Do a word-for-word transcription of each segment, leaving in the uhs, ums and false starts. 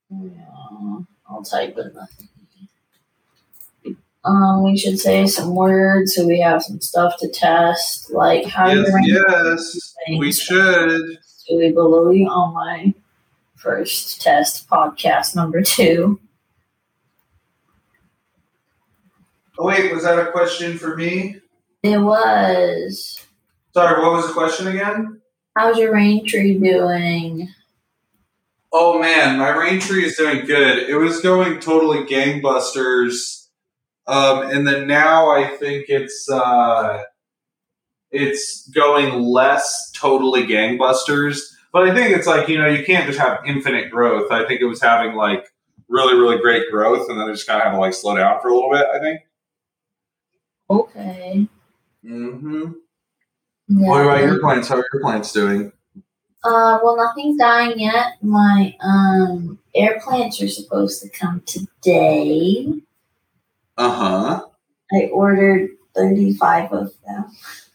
Yeah, I'll type in the. Um, we should say some words so we have some stuff to test, like how yes, you're yes, we should. Julie Balooey on my first test podcast number two. Oh wait, was that a question for me? It was. Sorry, what was the question again? How's your rain tree doing? Oh man, my rain tree is doing good. It was going totally gangbusters. Um, and then now I think it's uh, it's going less totally gangbusters. But I think it's like, you know, you can't just have infinite growth. I think it was having like really, really great growth, and then it just kind of had to like slow down for a little bit, I think. Okay. Mm-hmm. Yeah. What about your plants? How are your plants doing? Uh, well, nothing's dying yet. My um air plants are supposed to come today. Uh-huh. I ordered thirty-five of them.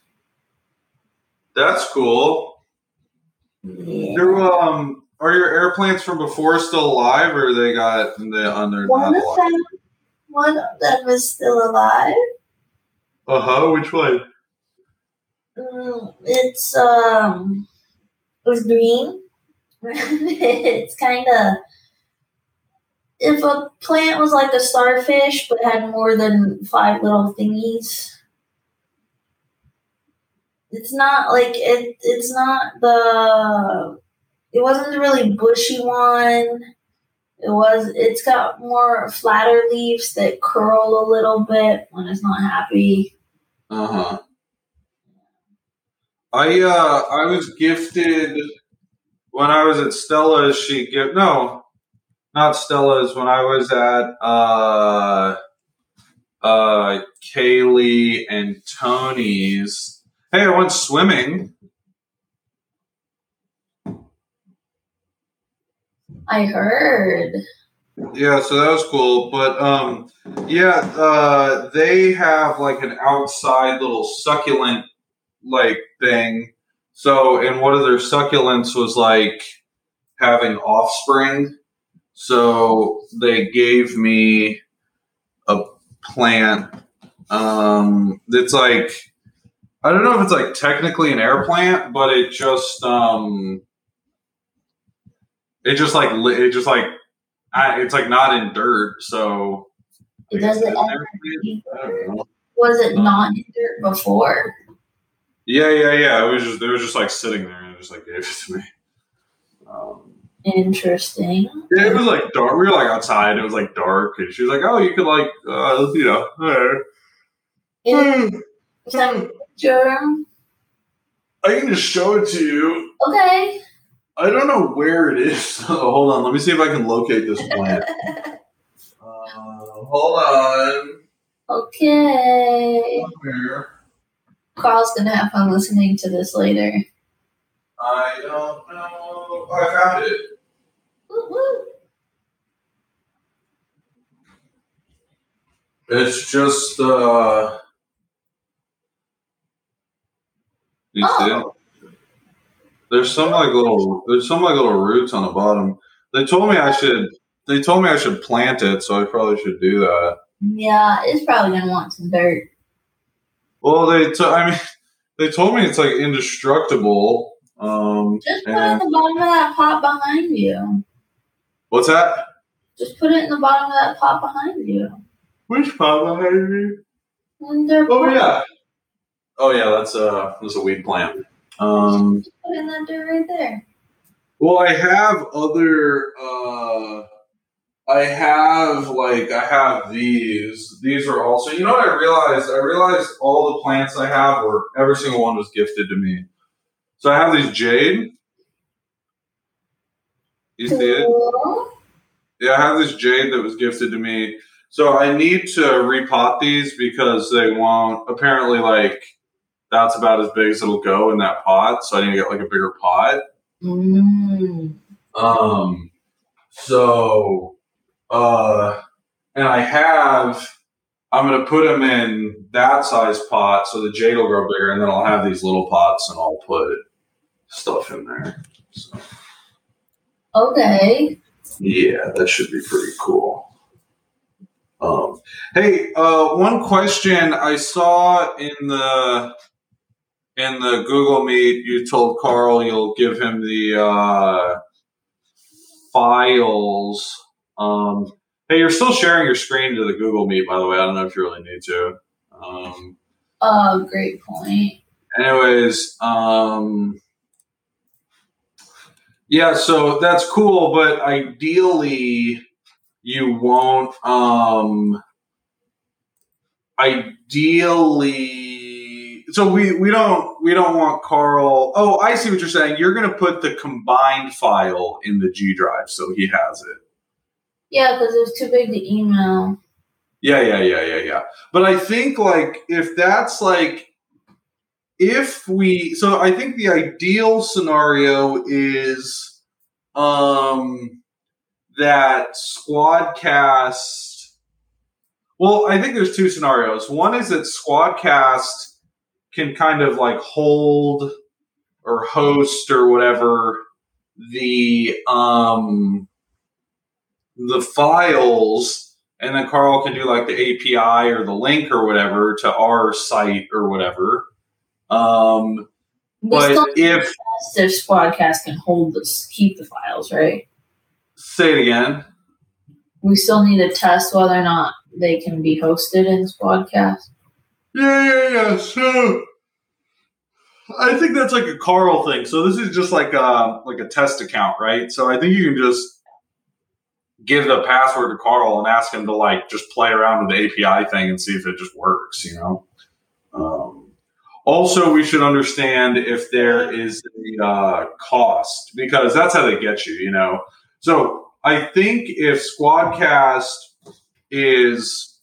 That's cool. Yeah. They're, um, are your air plants from before still alive, or they got they on their one of them? One of them is still alive. Uh huh. Which one? Mm, it's um, it's green. It's kind of. If a plant was like a starfish but had more than five little thingies, it's not like it. It's not the. It wasn't the really bushy one. It was. It's got more flatter leaves that curl a little bit when it's not happy. Uh huh. I uh I was gifted when I was at Stella's. She give no. Not Stella's, when I was at uh, uh, Kaylee and Tony's. Hey, I went swimming. I heard. Yeah, so that was cool. But, um, yeah, uh, they have, like, an outside little succulent, like, thing. So, and one of their succulents was, like, having offspring. So they gave me a plant um, that's like, I don't know if it's like technically an air plant, but it just, um, it just like, it just like, it's like not in dirt. So it doesn't. Was it not in dirt before? Yeah, yeah, yeah. It was just, it was just like sitting there, and it just like gave it to me. Um, Interesting. Yeah, it was like dark. We were like outside. It was like dark, and she was like, "Oh, you could like, uh, you know." Is that a picture? I can just show it to you. Okay. I don't know where it is. Oh, hold on. Let me see if I can locate this plant. uh, hold on. Okay. Where? Carl's gonna have fun listening to this later. I don't know. Oh, I found it. Woo-woo. It's just, uh... You oh. see it? There's some like little, there's some like little roots on the bottom. They told me I should, they told me I should plant it, so I probably should do that. Yeah, it's probably gonna want some dirt. Well, they, t- I mean, they told me it's like indestructible. Um, Just put it in the bottom of that pot behind you. What's that? Just put it in the bottom of that pot behind you. Which pot behind me? Oh pot. yeah. Oh yeah, that's a that's a weed plant. Um, Just put in that dirt right there. Well, I have other. Uh, I have like I have these. These are also. You know what I realized? I realized all the plants I have were every single one was gifted to me. So I have these jade. You see it? Yeah, I have this jade that was gifted to me. So I need to repot these because they won't. Apparently, like that's about as big as it'll go in that pot. So I need to get like a bigger pot. Mm. Um. So, uh, and I have. I'm gonna put them in that size pot so the jade will grow bigger, and then I'll have these little pots and I'll put stuff in there. So. Okay. Yeah, that should be pretty cool. Um, hey, uh, one question I saw in the in the Google Meet, you told Carl you'll give him the uh, files. Um, hey, you're still sharing your screen to the Google Meet, by the way. I don't know if you really need to. Um, Oh, great point. anyways, um, yeah, so that's cool, but ideally you won't. Um, ideally, so we we don't we don't want Carl. Oh, I see what you're saying. You're going to put the combined file in the G Drive, so he has it. Yeah, because it was too big to email. Yeah, yeah, yeah, yeah, yeah. But I think like if that's like if we so I think the ideal scenario is um that Squadcast. Well, I think there's two scenarios. One is that Squadcast can kind of like hold or host or whatever the um the files, and then Carl can do like the A P I or the link or whatever to our site or whatever. Um, We but still if their Squadcast can hold this, keep the files, right? say it again. We still need to test whether or not they can be hosted in Squadcast. Yeah, yeah, yeah. So I think that's like a Carl thing. So this is just like a like a test account, right? So I think you can just give the password to Carl and ask him to like just play around with the A P I thing and see if it just works, you know. Um, also, we should understand if there is a uh, cost, because that's how they get you, you know. So I think if Squadcast is,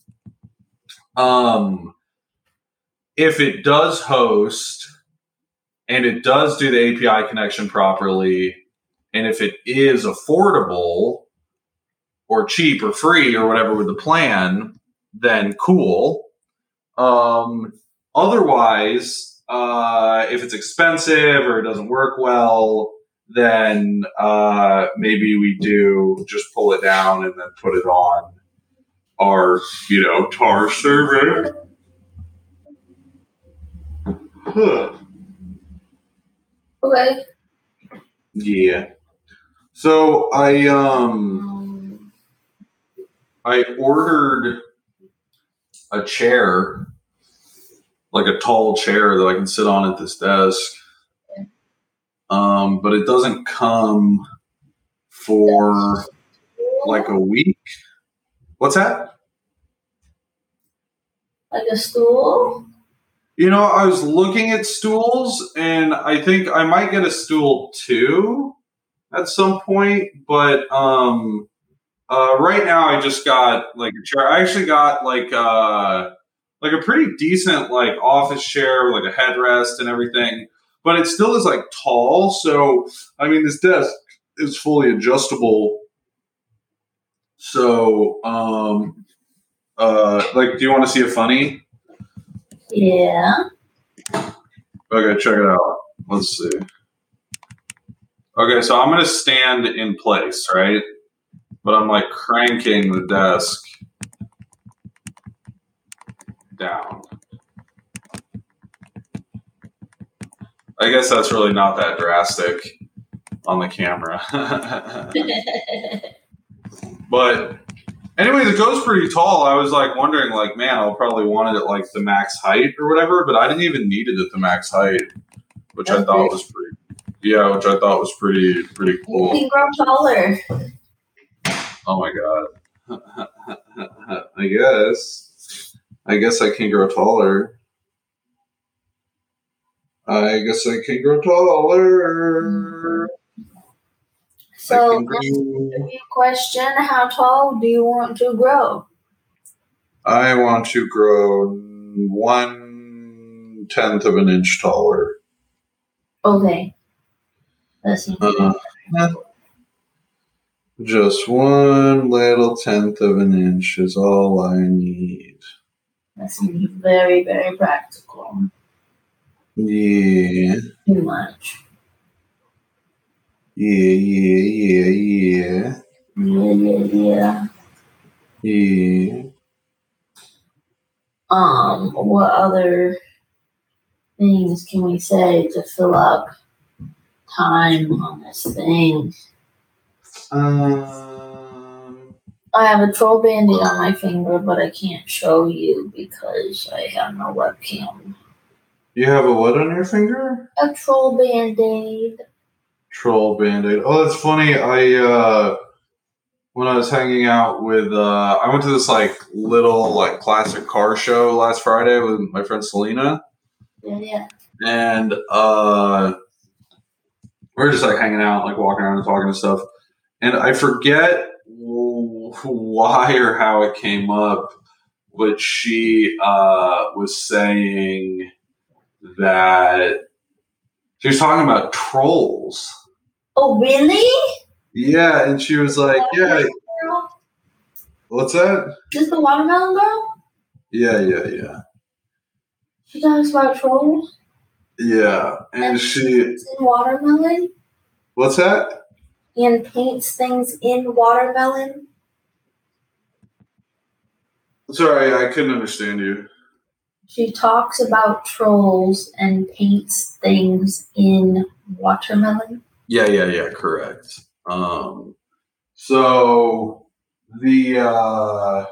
um, if it does host and it does do the A P I connection properly, and if it is affordable or cheap or free or whatever with the plan, then cool. Um, otherwise, uh, if it's expensive or it doesn't work well, then uh, maybe we do just pull it down and then put it on our, you know, tar server. Huh. Okay. Yeah. So I um Um, I ordered a chair, like a tall chair that I can sit on at this desk. Um, but it doesn't come for like a week. What's that? like a stool? You know, I was looking at stools, and I think I might get a stool too at some point. But um, uh, right now, I just got like a chair. I actually got like uh, like a pretty decent like office chair with like a headrest and everything. But it still is like tall. So I mean, this desk is fully adjustable. So um, uh, like, do you want to see a funny? Yeah. Okay, check it out. Let's see. Okay, so I'm going to stand in place, right? But I'm like cranking the desk down. I guess that's really not that drastic on the camera. But anyways, it goes pretty tall. I was like wondering, like, man, I'll probably want it at like the max height or whatever, but I didn't even need it at the max height, which That's I thought great. was pretty. Yeah, which I thought was pretty pretty You cool. can grow taller. Oh my god. I guess. I guess I can grow taller. I guess I can grow taller. So, I can grow. question: how tall do you want to grow? I want to grow one tenth of an inch taller. Okay. That seems Uh, just one little tenth of an inch is all I need. that seems very, very practical. Yeah. Too much. Yeah, yeah, yeah, yeah. Yeah, yeah, yeah. Yeah. Um, what other things can we say to fill up time on this thing? Um, I have a troll band-aid on my finger, but I can't show you because I have no webcam. you have a what on your finger? A troll band-aid. Troll Band-Aid. Oh, that's funny. I uh when I was hanging out with uh I went to this like little like classic car show last Friday with my friend Selena. Yeah, yeah. And uh we we're just like hanging out, like walking around and talking and stuff. And I forget why or how it came up, but she uh was saying that she was talking about trolls. Oh, really? Yeah, and she was like, yeah. Girl? What's that? This the watermelon girl? Yeah, yeah, yeah. She talks about trolls? Yeah, and, and she... In watermelon? What's that? And paints things in watermelon? Sorry, I couldn't understand you. She talks about trolls and paints things in watermelon? Yeah, yeah, yeah, correct. Um, so the uh,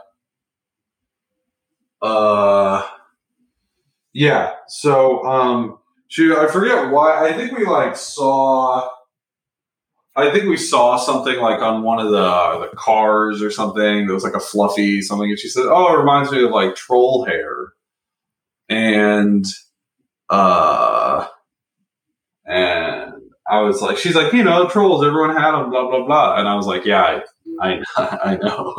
uh, yeah. So um, she, I forget why. I think we like saw. I think we saw something like on one of the the cars or something. There was like a fluffy something, and she said, "Oh, it reminds me of like troll hair," and uh, and. I was like, she's like, you know, trolls, everyone had them, blah, blah, blah. And I was like, yeah, I, I, I know.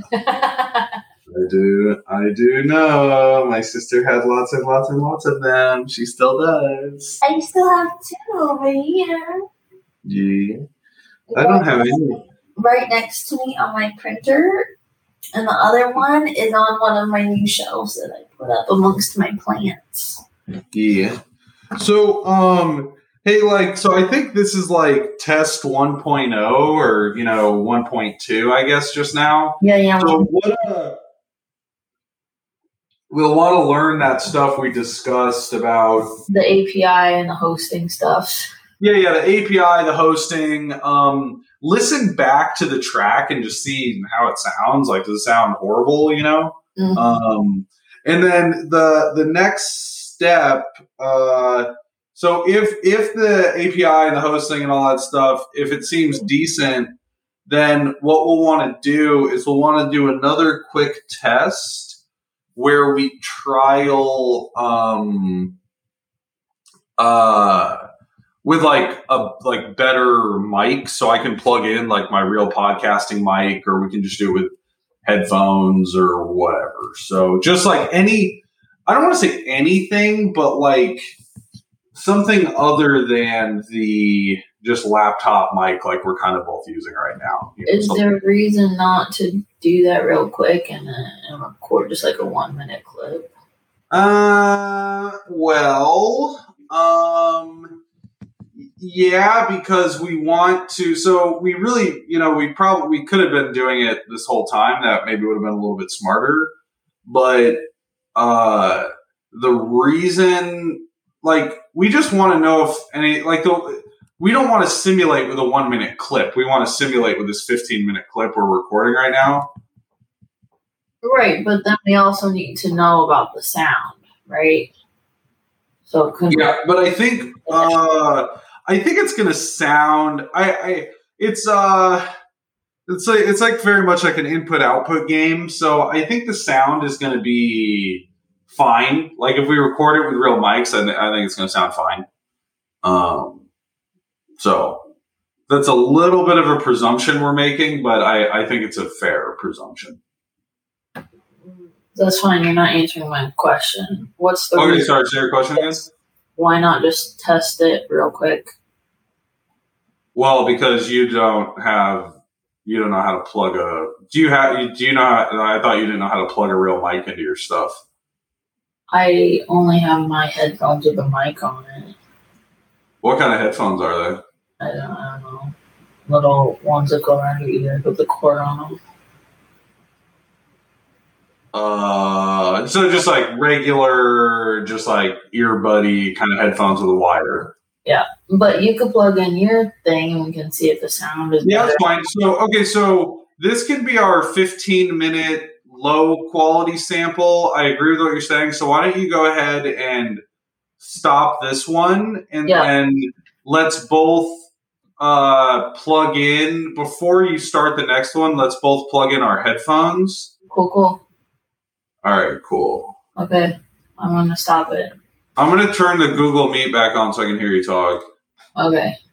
I do, I do know. My sister had lots and lots and lots of them. She still does. I still have two over here. Yeah. I don't have any. Right next to me on my printer. And the other one is on one of my new shelves that I put up amongst my plants. Yeah. So, um... hey, like, so I think this is like test one point oh or, you know, one point two, I guess, just now. Yeah, yeah. So what, uh, we'll want to learn that stuff we discussed about. The A P I and the hosting stuff. Yeah, yeah, the A P I, the hosting. Um, listen back to the track and just see how it sounds. Like, does it sound horrible, you know? Mm-hmm. Um, and then the the next step, uh, so if if the A P I and the hosting and all that stuff, if it seems decent, then what we'll want to do is we'll want to do another quick test where we trial um, uh, with like a like better mic, so I can plug in like my real podcasting mic, or we can just do it with headphones or whatever. So just like any, I don't want to say anything, but like something other than the just laptop mic like we're kind of both using right now. You know, Is there a reason not to do that real quick and, uh, and record just like a one minute clip? Uh, well, um, yeah, because we want to, so we really, you know, we probably, we could have been doing it this whole time. That maybe would have been a little bit smarter, but, uh, the reason, like, we just want to know if any, like, the, we don't want to simulate with a one minute clip. We want to simulate with this fifteen minute clip we're recording right now. Right, but then we also need to know about the sound, right? So it could yeah, but I think, uh, I think it's gonna sound. I, I, it's, uh, it's like it's like very much like an input output game. So I think the sound is gonna be fine. Like if we record it with real mics, I, th- I think it's gonna sound fine. Um, so that's a little bit of a presumption we're making, but I, I think it's a fair presumption. That's fine. You're not answering my question. What's the okay? reason? Sorry, say your question again. Why not just test it real quick? Well, because you don't have, you don't know how to plug a. Do you have? Do you know? How, I thought you didn't know how to plug a real mic into your stuff. I only have my headphones with a mic on it. What kind of headphones are they? I don't, I don't know. little ones that go around your ear with the cord on them. Uh, so just like regular, just like earbuddy kind of headphones with a wire. Yeah, but you could plug in your thing and we can see if the sound is. Yeah, better. that's fine. So okay, so this can be our fifteen minute low quality sample. I agree with what you're saying. So why don't you go ahead and stop this one, and Yeah. then let's both uh, plug in before you start the next one. Let's both plug in our headphones. Cool, cool. All right, cool. Okay, I'm gonna stop it. I'm gonna turn the Google Meet back on so I can hear you talk. Okay.